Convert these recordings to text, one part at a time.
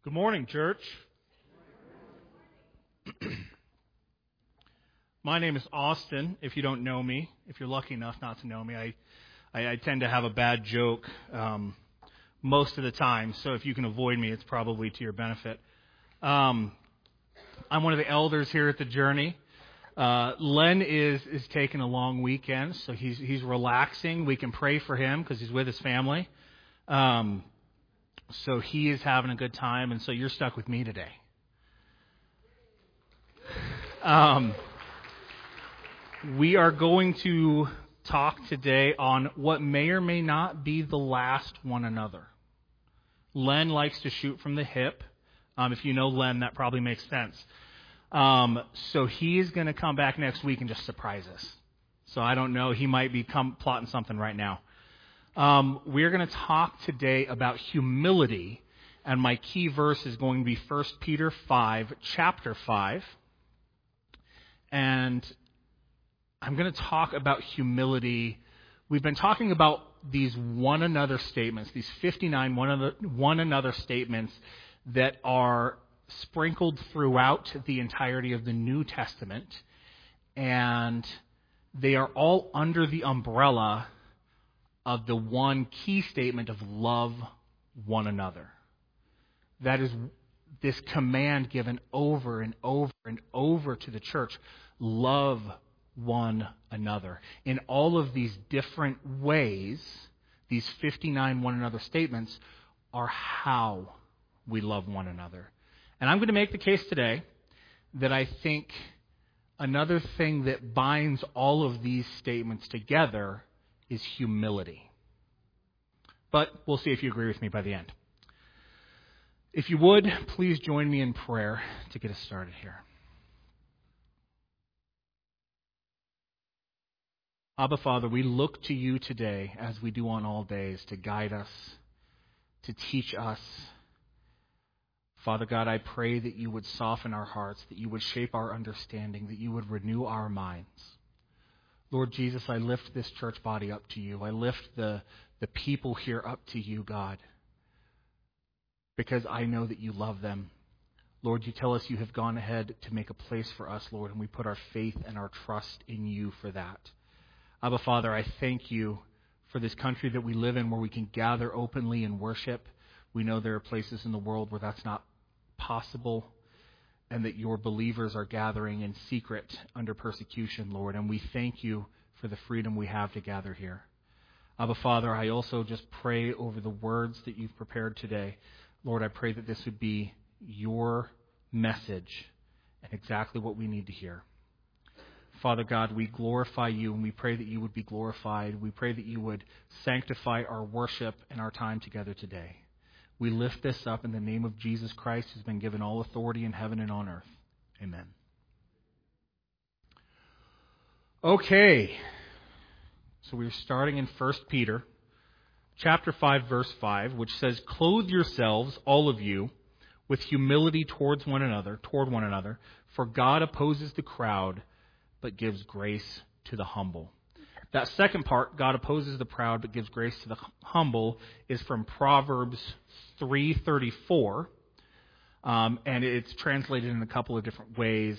Good morning, church. My name is Austin, if you don't know me. If you're lucky enough not to know me, I tend to have a bad joke most of the time, so if you can avoid me, it's probably to your benefit. I'm one of the elders here at the Journey. Len is taking a long weekend, so he's relaxing. We can pray for him because he's with his family. So he is having a good time, and so you're stuck with me today. We are going to talk today on what may or may not be the last one another. Len likes to shoot from the hip. If you know Len, that probably makes sense. So he is going to come back next week and just surprise us. So I don't know. He might be plotting something right now. We're going to talk today about humility, and my key verse is going to be 1 Peter 5, chapter 5. And I'm going to talk about humility. We've been talking about these one another statements, these 59 one another statements that are sprinkled throughout the entirety of the New Testament, and they are all under the umbrella of the one key statement of love one another. That is this command given over and over and over to the church. Love one another. In all of these different ways, these 59 one another statements are how we love one another. And I'm going to make the case today that I think another thing that binds all of these statements together is humility. But we'll see if you agree with me by the end. If you would, please join me in prayer to get us started here. Abba, Father, we look to you today, as we do on all days, to guide us, to teach us. Father God, I pray that you would soften our hearts, that you would shape our understanding, that you would renew our minds. Lord Jesus, I lift this church body up to you. I lift the people here up to you, God, because I know that you love them. Lord, you tell us you have gone ahead to make a place for us, Lord, and we put our faith and our trust in you for that. Abba, Father, I thank you for this country that we live in where we can gather openly and worship. We know there are places in the world where that's not possible, and that your believers are gathering in secret under persecution, Lord, and we thank you for the freedom we have to gather here. Abba, Father, I also just pray over the words that you've prepared today. Lord, I pray that this would be your message and exactly what we need to hear. Father God, we glorify you, and we pray that you would be glorified. We pray that you would sanctify our worship and our time together today. We lift this up in the name of Jesus Christ, who's been given all authority in heaven and on earth. Amen. Okay, so we're starting in 1 Peter chapter 5, verse 5, which says, "Clothe yourselves, all of you, with humility toward one another, for God opposes the proud, but gives grace to the humble." That second part, God opposes the proud, but gives grace to the humble, is from Proverbs 3:34, and it's translated in a couple of different ways,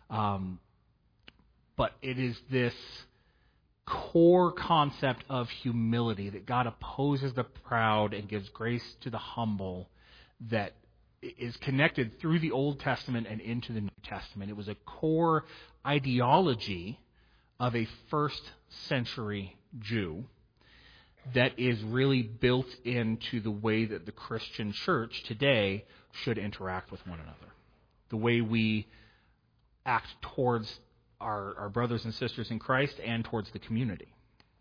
but it is this core concept of humility, that God opposes the proud and gives grace to the humble, that is connected through the Old Testament and into the New Testament. It was a core ideology of a first century Jew that is really built into the way that the Christian church today should interact with one another. The way we act towards our brothers and sisters in Christ and towards the community.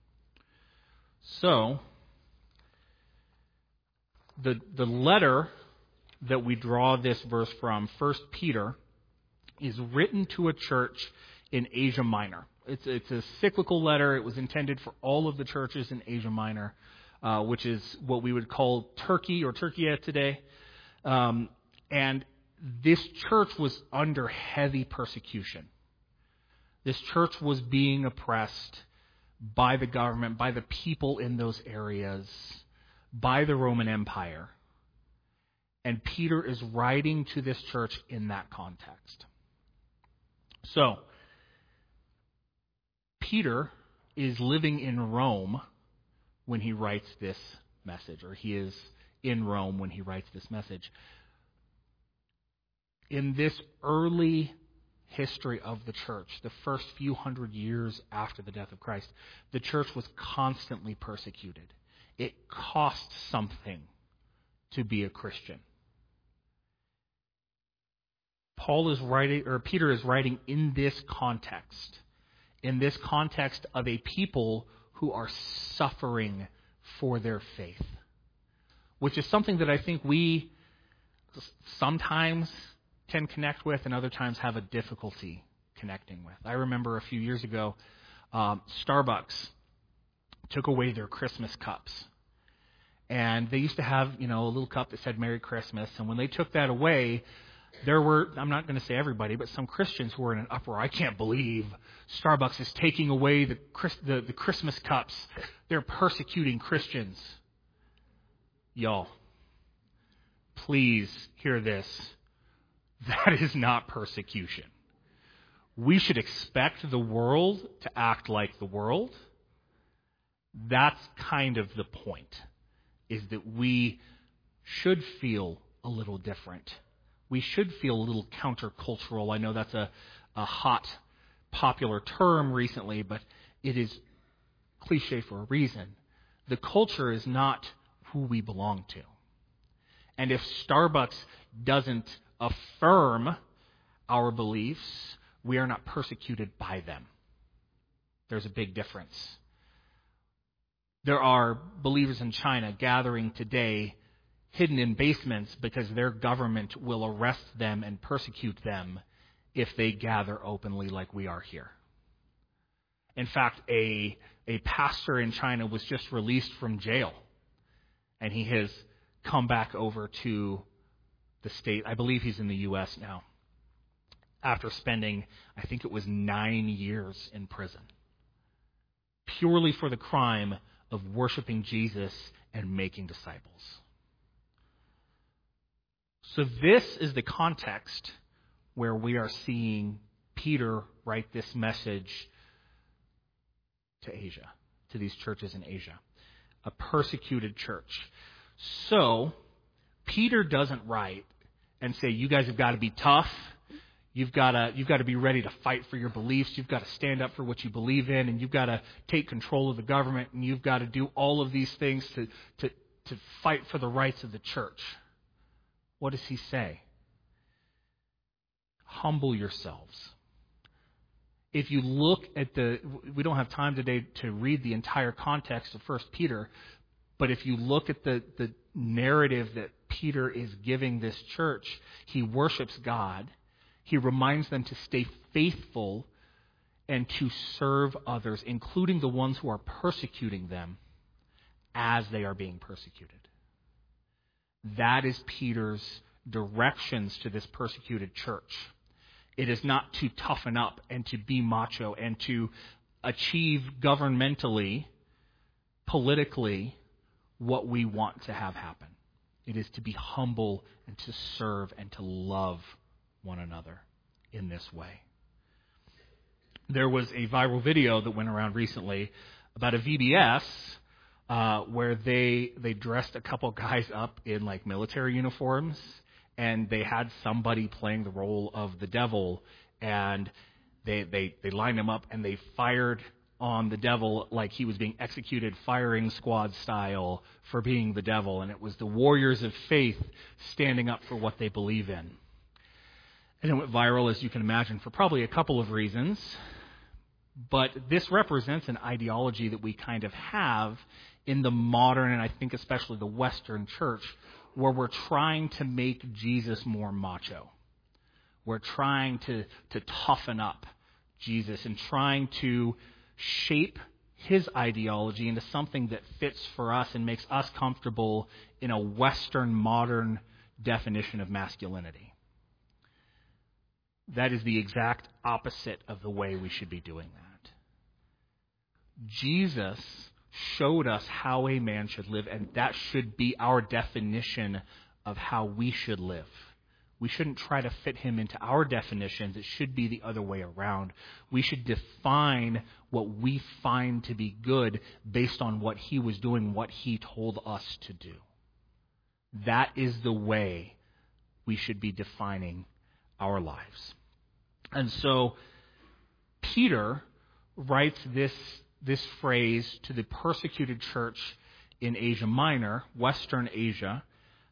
So, the letter that we draw this verse from, 1 Peter, is written to a church in Asia Minor. It's a cyclical letter. It was intended for all of the churches in Asia Minor, which is what we would call Turkey or Turkey today. And this church was under heavy persecution. This church was being oppressed by the government, by the people in those areas, by the Roman Empire. And Peter is writing to this church in that context. So, Peter is living in Rome when he writes this message, or he is in Rome when he writes this message. In this early history of the church, the first few hundred years after the death of Christ, the church was constantly persecuted. It cost something to be a Christian. Peter is writing in this context of a people who are suffering for their faith, which is something that I think we sometimes can connect with and other times have a difficulty connecting with. I remember a few years ago, Starbucks took away their Christmas cups. And they used to have, a little cup that said Merry Christmas. And when they took that away, there were, I'm not going to say everybody, but some Christians who were in an uproar. I can't believe Starbucks is taking away the Christmas cups. They're persecuting Christians. Y'all, please hear this. That is not persecution. We should expect the world to act like the world. That's kind of the point, is that we should feel a little different. We should feel a little countercultural. I know that's a hot, popular term recently, but it is cliche for a reason. The culture is not who we belong to. And if Starbucks doesn't affirm our beliefs, we are not persecuted by them. There's a big difference. There are believers in China gathering today hidden in basements because their government will arrest them and persecute them if they gather openly like we are here. In fact, a pastor in China was just released from jail, and he has come back over to the state. I believe he's in the U.S. now, after spending, I think it was 9 years in prison, purely for the crime of worshiping Jesus and making disciples. So this is the context where we are seeing Peter write this message to Asia, to these churches in Asia, a persecuted church. So Peter doesn't write and say, you guys have got to be tough. You've got to be ready to fight for your beliefs. You've got to stand up for what you believe in, and you've got to take control of the government, and you've got to do all of these things to fight for the rights of the church. What does he say? Humble yourselves. If you look at we don't have time today to read the entire context of 1 Peter, but if you look at the narrative that Peter is giving this church, he worships God. He reminds them to stay faithful and to serve others, including the ones who are persecuting them as they are being persecuted. That is Peter's directions to this persecuted church. It is not to toughen up and to be macho and to achieve governmentally, politically, what we want to have happen. It is to be humble and to serve and to love one another in this way. There was a viral video that went around recently about a VBS where they dressed a couple guys up in like military uniforms, and they had somebody playing the role of the devil, and they lined him up and they fired on the devil like he was being executed firing squad style for being the devil, and it was the warriors of faith standing up for what they believe in. And it went viral, as you can imagine, for probably a couple of reasons. But this represents an ideology that we kind of have in the modern, and I think especially the Western church, where we're trying to make Jesus more macho. We're trying to toughen up Jesus and trying to shape his ideology into something that fits for us and makes us comfortable in a Western modern definition of masculinity. That is the exact opposite of the way we should be doing that. Jesus showed us how a man should live, and that should be our definition of how we should live. We shouldn't try to fit him into our definitions. It should be the other way around. We should define what we find to be good based on what he was doing, what he told us to do. That is the way we should be defining our lives. And so Peter writes this phrase to the persecuted church in Asia Minor, Western Asia,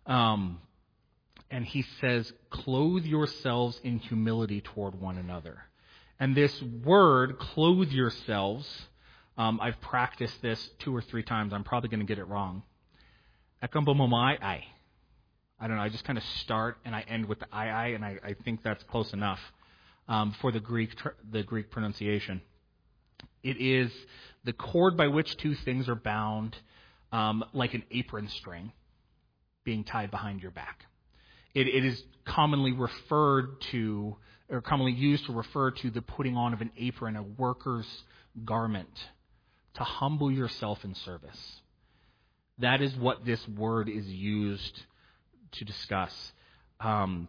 and he says, "Clothe yourselves in humility toward one another." And this word, "clothe yourselves," I've practiced this 2 or 3 times. I'm probably going to get it wrong. I don't know. I just kind of start and I end with the I, and I think that's close enough for the Greek pronunciation. It is the cord by which 2 things are bound, like an apron string being tied behind your back. It is commonly referred to, or commonly used to refer to the putting on of an apron, a worker's garment, to humble yourself in service. That is what this word is used to discuss. And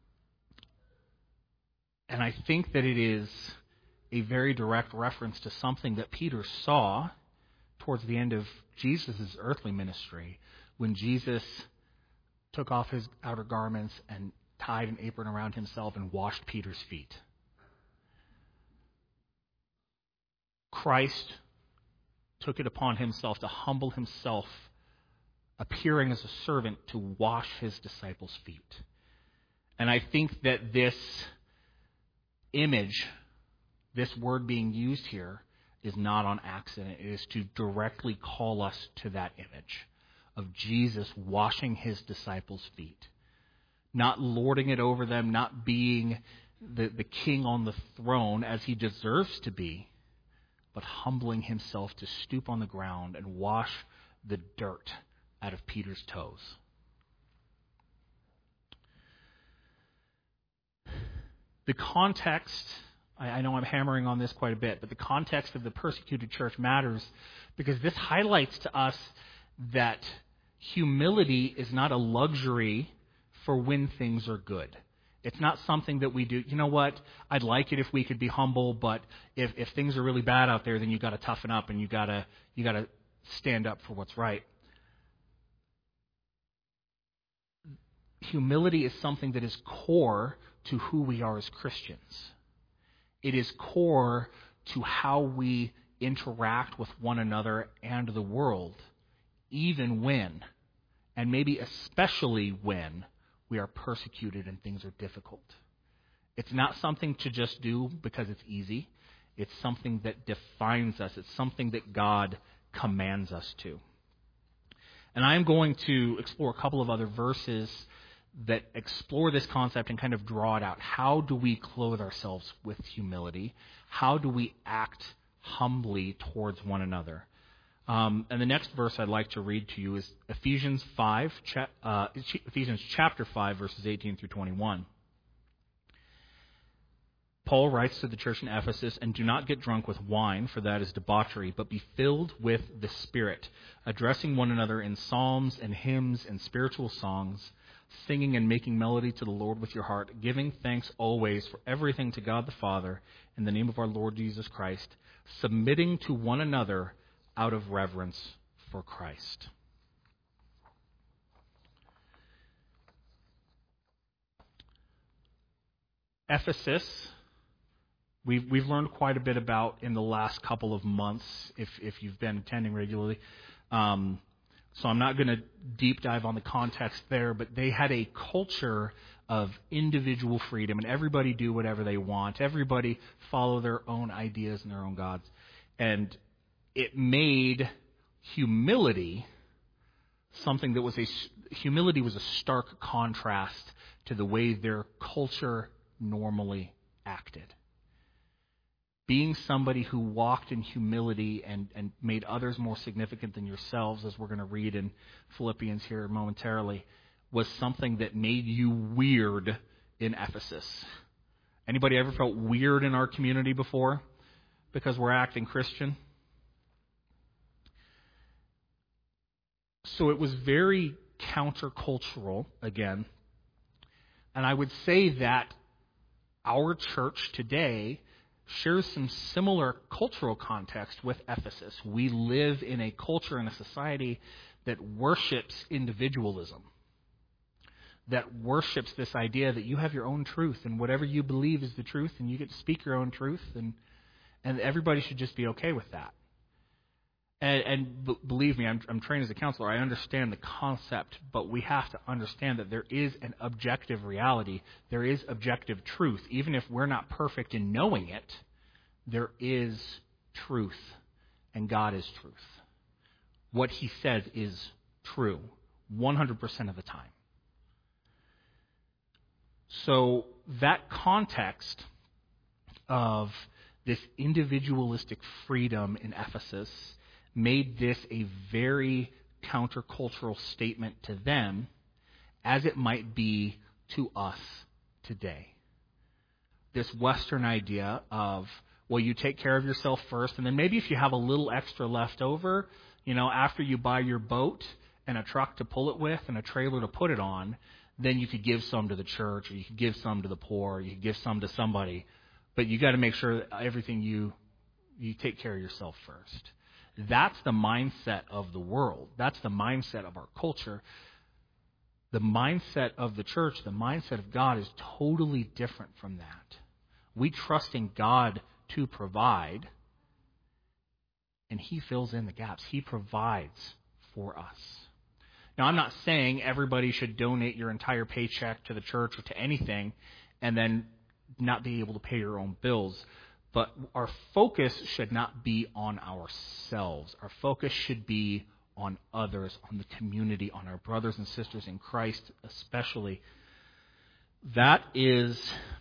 I think that it is a very direct reference to something that Peter saw towards the end of Jesus' earthly ministry, when Jesus took off his outer garments and tied an apron around himself and washed Peter's feet. Christ took it upon himself to humble himself, appearing as a servant to wash his disciples' feet. And I think that this image, this word being used here, is not on accident. It is to directly call us to that image of Jesus washing his disciples' feet. Not lording it over them, not being the king on the throne as he deserves to be, but humbling himself to stoop on the ground and wash the dirt out of Peter's toes. The context, I know I'm hammering on this quite a bit, but the context of the persecuted church matters because this highlights to us that humility is not a luxury for when things are good. It's not something that we do, you know what, I'd like it if we could be humble, but if things are really bad out there, then you got to toughen up and you got to stand up for what's right. Humility is something that is core to who we are as Christians. It is core to how we interact with one another and the world, even when, and maybe especially when, we are persecuted and things are difficult. It's not something to just do because it's easy. It's something that defines us. It's something that God commands us to. And I'm going to explore a couple of other verses that explore this concept and kind of draw it out. How do we clothe ourselves with humility? How do we act humbly towards one another? And the next verse I'd like to read to you is Ephesians chapter 5, verses 18 through 21. Paul writes to the church in Ephesus, "And do not get drunk with wine, for that is debauchery, but be filled with the Spirit, addressing one another in psalms and hymns and spiritual songs, singing and making melody to the Lord with your heart, giving thanks always for everything to God the Father in the name of our Lord Jesus Christ, submitting to one another out of reverence for Christ." Ephesus, we've learned quite a bit about in the last couple of months, if you've been attending regularly. So I'm not going to deep dive on the context there, but they had a culture of individual freedom, and everybody do whatever they want. Everybody follow their own ideas and their own gods. And it made humility something that was humility was a stark contrast to the way their culture normally acted. Being somebody who walked in humility and made others more significant than yourselves, as we're going to read in Philippians here momentarily, was something that made you weird in Ephesus. Anybody ever felt weird in our community before because we're acting Christian? So it was very countercultural again. And I would say that our church today shares some similar cultural context with Ephesus. We live in a culture and a society that worships individualism, that worships this idea that you have your own truth and whatever you believe is the truth and you get to speak your own truth and everybody should just be okay with that. And believe me, I'm trained as a counselor. I understand the concept, but we have to understand that there is an objective reality. There is objective truth. Even if we're not perfect in knowing it, there is truth, and God is truth. What He says is true 100% of the time. So that context of this individualistic freedom in Ephesus made this a very countercultural statement to them, as it might be to us today. This Western idea of, well, you take care of yourself first, and then maybe if you have a little extra left over, after you buy your boat and a truck to pull it with and a trailer to put it on, then you could give some to the church, or you could give some to the poor, or you could give some to somebody. But you got to make sure that everything you take care of yourself first. That's the mindset of the world. That's the mindset of our culture. The mindset of the church, the mindset of God is totally different from that. We trust in God to provide, and He fills in the gaps. He provides for us. Now, I'm not saying everybody should donate your entire paycheck to the church or to anything and then not be able to pay your own bills. But our focus should not be on ourselves. Our focus should be on others, on the community, on our brothers and sisters in Christ especially. That is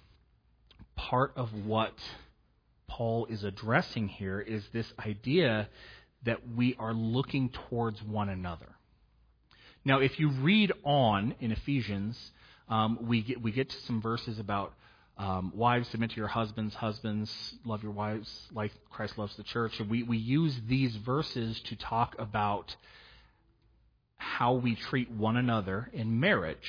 part of what Paul is addressing here, is this idea that we are looking towards one another. Now, if you read on in Ephesians, we get to some verses about wives, submit to your husbands. Husbands, love your wives like Christ loves the church. And we use these verses to talk about how we treat one another in marriage.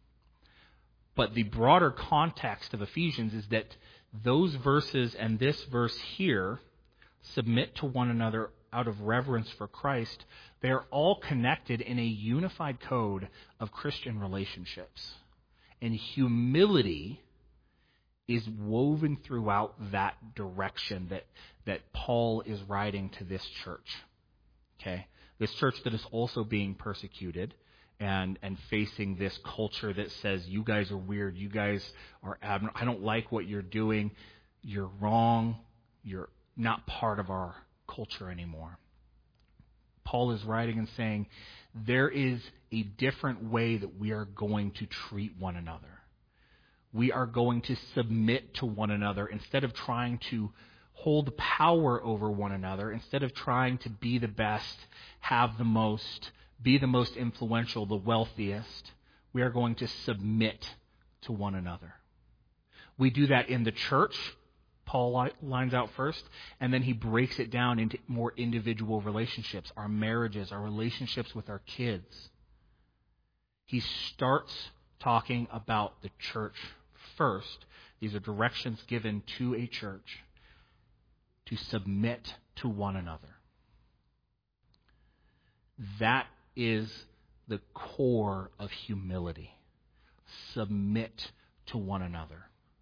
But the broader context of Ephesians is that those verses and this verse here, submit to one another out of reverence for Christ, they are all connected in a unified code of Christian relationships. And humility is woven throughout that direction that Paul is writing to this church. Okay? This church that is also being persecuted and facing this culture that says, you guys are weird, you guys are abnormal, I don't like what you're doing, you're wrong, you're not part of our culture anymore. Paul is writing and saying, there is a different way that we are going to treat one another. We are going to submit to one another instead of trying to hold power over one another, instead of trying to be the best, have the most, be the most influential, the wealthiest. We are going to submit to one another. We do that in the church. Paul lines out first, and then he breaks it down into more individual relationships, our marriages, our relationships with our kids. He starts talking about the church first. These are directions given to a church to submit to one another. That is the core of humility. Submit to one another.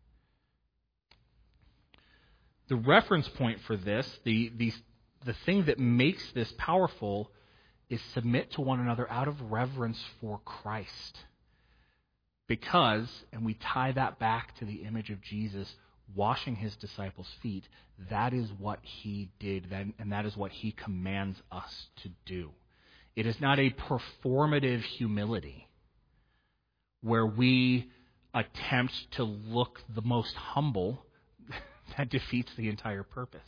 The reference point for this, the thing that makes this powerful, is submit to one another out of reverence for Christ. Because, and we tie that back to the image of Jesus washing his disciples' feet, that is what he did, and that is what he commands us to do. It is not a performative humility where we attempt to look the most humble. That defeats the entire purpose.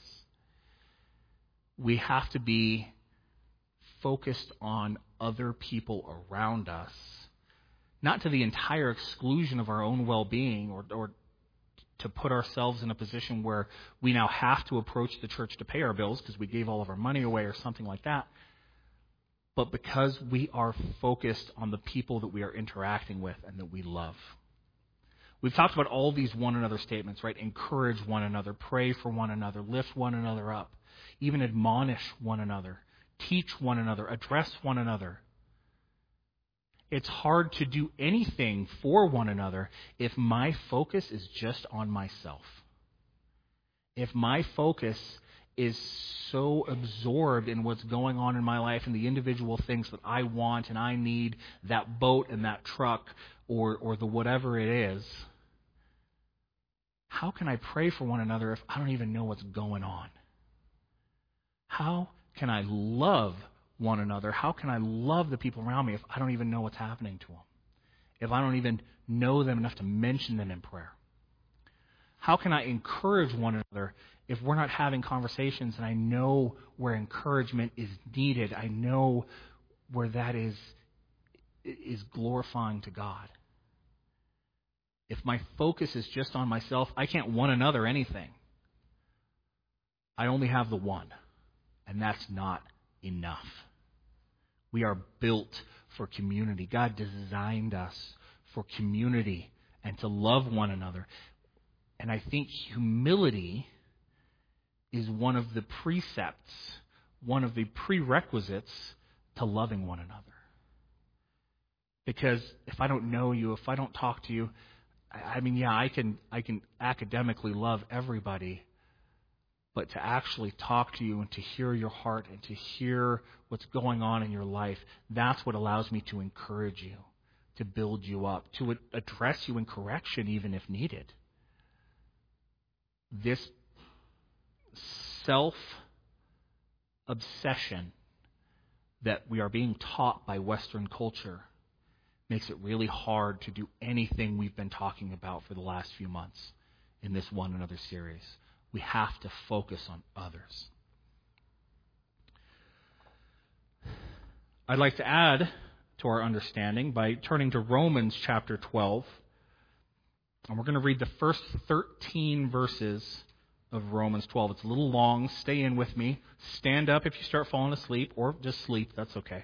We have to be focused on other people around us, not to the entire exclusion of our own well-being or to put ourselves in a position where we now have to approach the church to pay our bills because we gave all of our money away or something like that. but because we are focused on the people that we are interacting with and that we love. We've talked about all these one another statements, right? Encourage one another, pray for one another, lift one another up, even admonish one another, teach one another, address one another. It's hard to do anything for one another if my focus is just on myself. If my focus is so absorbed in what's going on in my life and the individual things that I want and I need, that boat and that truck or the whatever it is, how can I pray for one another if I don't even know what's going on? How can I love one another? How can I love the people around me if I don't even know what's happening to them? If I don't even know them enough to mention them in prayer? How can I encourage one another if we're not having conversations and I know where encouragement is needed? I know where that is glorifying to God. If my focus is just on myself, I can't one another anything. I only have the one, and that's not enough. We are built for community. God designed us for community and to love one another. And I think humility is one of the precepts, one of the prerequisites to loving one another. Because if I don't know you, if I don't talk to you, I can academically love everybody, but to actually talk to you and to hear your heart and to hear what's going on in your life, that's what allows me to encourage you, to build you up, to address you in correction even if needed. This self-obsession that we are being taught by Western culture makes it really hard to do anything we've been talking about for the last few months in this One Another series. We have to focus on others. I'd like to add to our understanding by turning to Romans chapter 12. And we're going to read the first 13 verses of Romans 12. It's a little long. Stay in with me. Stand up if you start falling asleep, or just sleep. That's okay.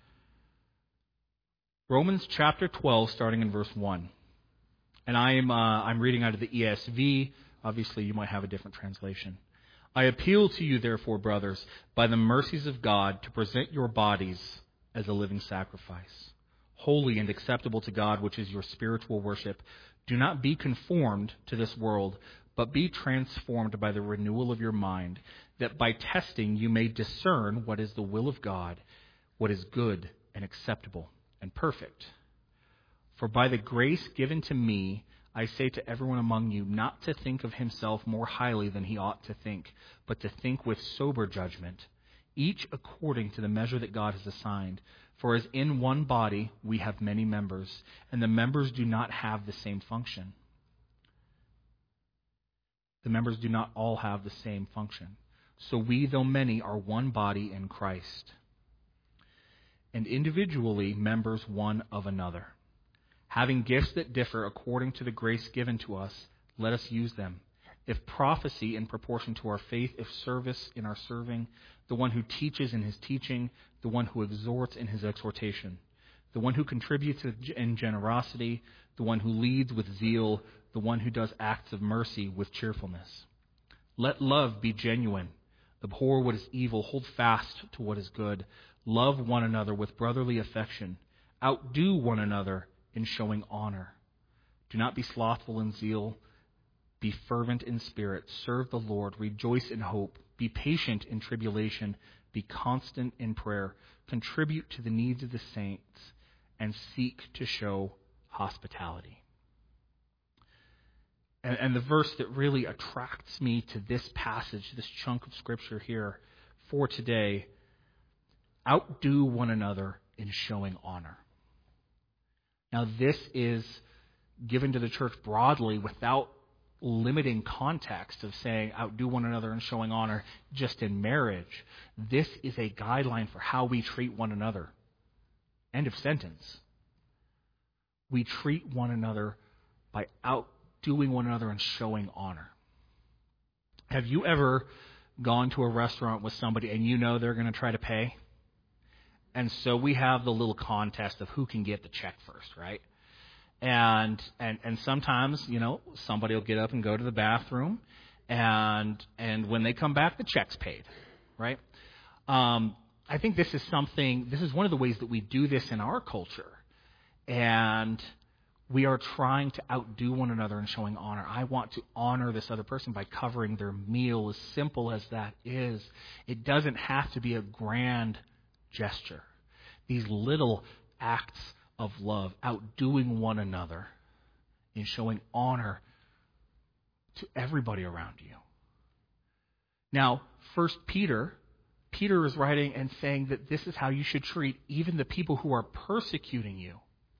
Romans chapter 12, starting in verse 1. And I'm reading out of the ESV. Obviously, you might have a different translation. I appeal to you, therefore, brothers, by the mercies of God, to present your bodies as a living sacrifice, holy and acceptable to God, which is your spiritual worship. Do not be conformed to this world, but be transformed by the renewal of your mind, that by testing you may discern what is the will of God, what is good and acceptable and perfect. For by the grace given to me, I say to everyone among you not to think of himself more highly than he ought to think, but to think with sober judgment, each according to the measure that God has assigned. For as in one body we have many members, and the members do not have the same function. The members do not all have the same function. So we, though many, are one body in Christ, and individually members one of another. Having gifts that differ according to the grace given to us, let us use them. If prophecy in proportion to our faith, if service in our serving, the one who teaches in his teaching, the one who exhorts in his exhortation, the one who contributes in generosity, the one who leads with zeal, the one who does acts of mercy with cheerfulness. Let love be genuine. Abhor what is evil. Hold fast to what is good. Love one another with brotherly affection. Outdo one another in showing honor. Do not be slothful in zeal. Be fervent in spirit. Serve the Lord. Rejoice in hope. Be patient in tribulation. Be constant in prayer. Contribute to the needs of the saints and seek to show hospitality. And the verse that really attracts me to this passage, this chunk of Scripture here for today, outdo one another in showing honor. Now, this is given to the church broadly without limiting context of saying outdo one another in showing honor just in marriage. This is a guideline for how we treat one another. End of sentence. We treat one another by outdoing one another and showing honor. Have you ever gone to a restaurant with somebody and you know they're going to try to pay? And so we have the little contest of who can get the check first, right? And sometimes, somebody will get up and go to the bathroom, and when they come back, the check's paid, right? I think this is one of the ways that we do this in our culture. And we are trying to outdo one another in showing honor. I want to honor this other person by covering their meal, as simple as that is. It doesn't have to be a grand gesture. These little acts of love, outdoing one another in showing honor to everybody around you. Now, First Peter is writing and saying that this is how you should treat even the people who are persecuting you.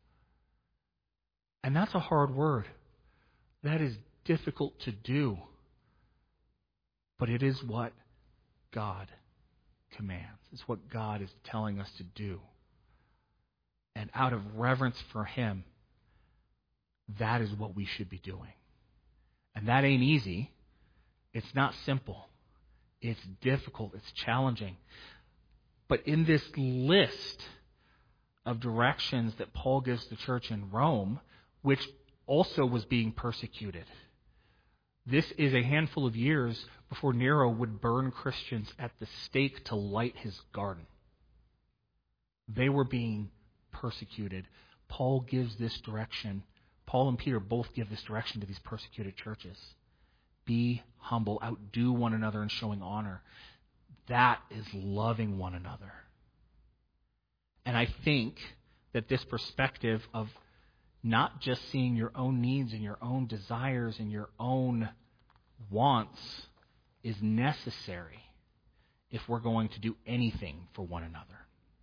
And that's a hard word. That is difficult to do. But it is what God commands. It's what God is telling us to do. And out of reverence for Him, that is what we should be doing. And that ain't easy. It's not simple. It's difficult. It's challenging. But in this list of directions that Paul gives the church in Rome, which also was being persecuted, this is a handful of years before Nero would burn Christians at the stake to light his garden. They were being persecuted. Paul gives this direction. Paul and Peter both give this direction to these persecuted churches. Be humble, outdo one another in showing honor. That is loving one another. And I think that this perspective of not just seeing your own needs and your own desires and your own wants is necessary if we're going to do anything for one another.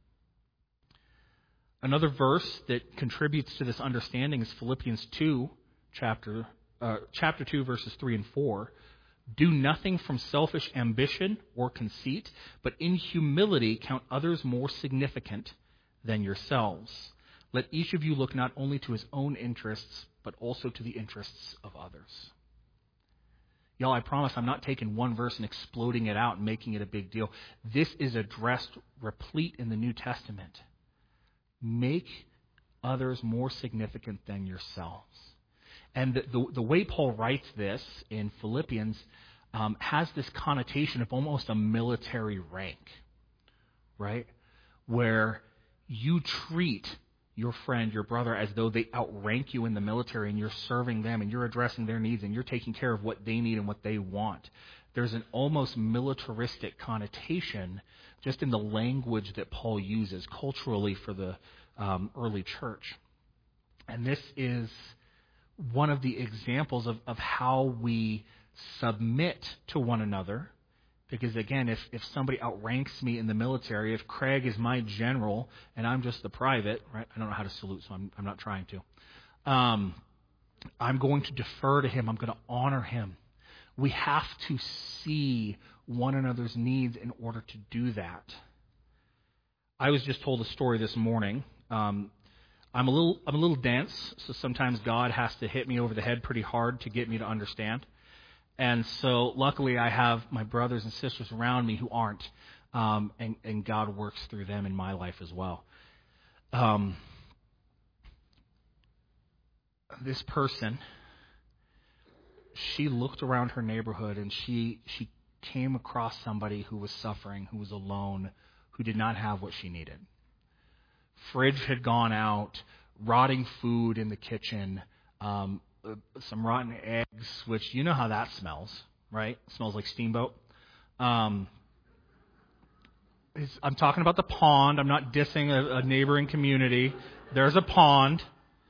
Another verse that contributes to this understanding is Philippians 2, chapter 2, verses 3 and 4. Do nothing from selfish ambition or conceit, but in humility count others more significant than yourselves. Let each of you look not only to his own interests, but also to the interests of others. Y'all, I promise I'm not taking one verse and exploding it out and making it a big deal. This is addressed replete in the New Testament. Make others more significant than yourselves. And the way Paul writes this in Philippians has this connotation of almost a military rank, right? Where you treat your friend, your brother, as though they outrank you in the military, and you're serving them and you're addressing their needs and you're taking care of what they need and what they want. There's an almost militaristic connotation just in the language that Paul uses culturally for the early church. And this is one of the examples of how we submit to one another. Because again, if somebody outranks me in the military, if Craig is my general and I'm just the private, right? I don't know how to salute, so I'm not trying to. I'm going to defer to him. I'm going to honor him. We have to see one another's needs in order to do that. I was just told a story this morning. I'm a little dense, so sometimes God has to hit me over the head pretty hard to get me to understand. And so luckily I have my brothers and sisters around me who aren't, and God works through them in my life as well. This person, she looked around her neighborhood and she came across somebody who was suffering, who was alone, who did not have what she needed. Fridge had gone out, rotting food in the kitchen, some rotten eggs, which you know how that smells, right? It smells like Steamboat. I'm talking about the pond. I'm not dissing a neighboring community. There's a pond.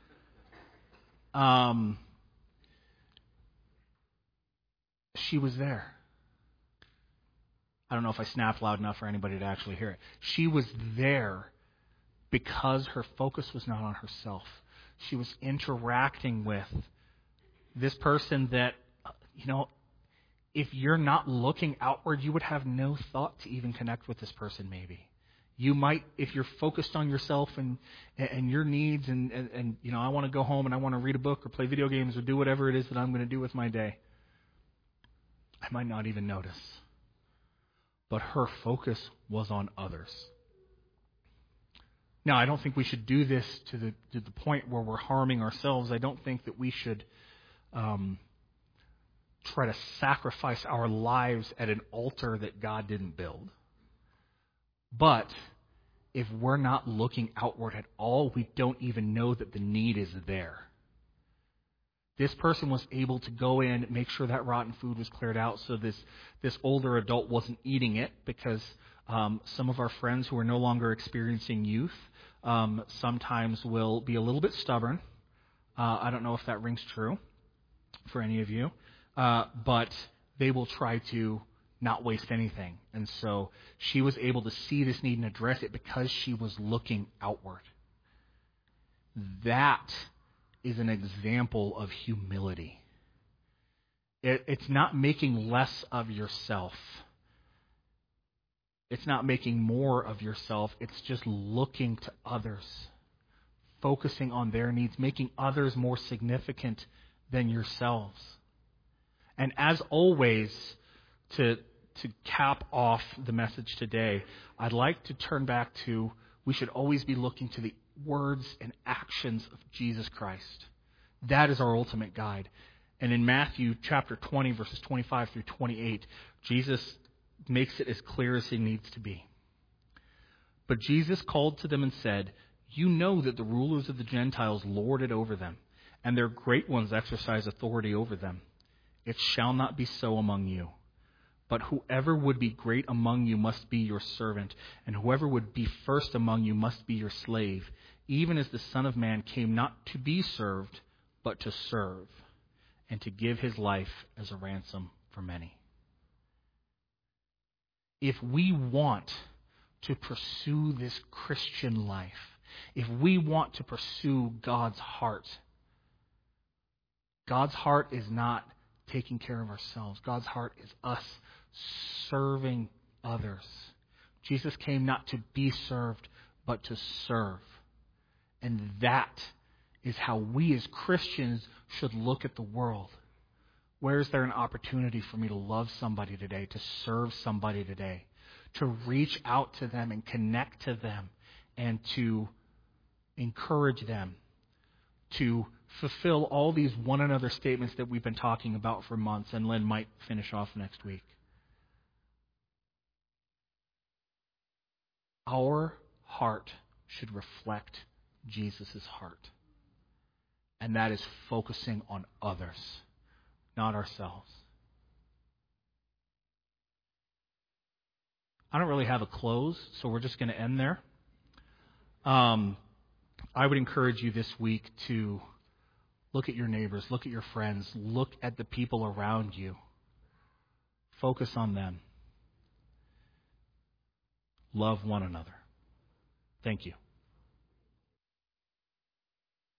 She was there. I don't know if I snapped loud enough for anybody to actually hear it. She was there because her focus was not on herself. She was interacting with this person that, if you're not looking outward, you would have no thought to even connect with this person maybe. You might, if you're focused on yourself and your needs and I want to go home and I want to read a book or play video games or do whatever it is that I'm going to do with my day, I might not even notice. But her focus was on others. Now, I don't think we should do this to the point where we're harming ourselves. I don't think that we should try to sacrifice our lives at an altar that God didn't build. But if we're not looking outward at all, we don't even know that the need is there. This person was able to go in, make sure that rotten food was cleared out so this older adult wasn't eating it, because some of our friends who are no longer experiencing youth sometimes will be a little bit stubborn. I don't know if that rings true for any of you, but they will try to not waste anything. And so she was able to see this need and address it because she was looking outward. That is an example of humility. It's not making less of yourself. It's not making more of yourself. It's just looking to others, focusing on their needs, making others more significant than yourselves. And as always, to cap off the message today, I'd like to turn back to, we should always be looking to the words and actions of Jesus Christ. That is our ultimate guide. And in Matthew chapter 20, verses 25 through 28, Jesus makes it as clear as he needs to be. But Jesus called to them and said, "You know that the rulers of the Gentiles lord it over them, and their great ones exercise authority over them. It shall not be so among you. But whoever would be great among you must be your servant, and whoever would be first among you must be your slave, even as the Son of Man came not to be served, but to serve, and to give his life as a ransom for many." If we want to pursue this Christian life, if we want to pursue God's heart is not taking care of ourselves. God's heart is us serving others. Jesus came not to be served, but to serve. And that is how we as Christians should look at the world. Where is there an opportunity for me to love somebody today, to serve somebody today, to reach out to them and connect to them, and to encourage them, to fulfill all these one another statements that we've been talking about for months, and Lynn might finish off next week. Our heart should reflect Jesus' heart. And that is focusing on others, not ourselves. I don't really have a close, so we're just going to end there. I would encourage you this week to look at your neighbors, look at your friends, look at the people around you. Focus on them. Love one another. Thank you.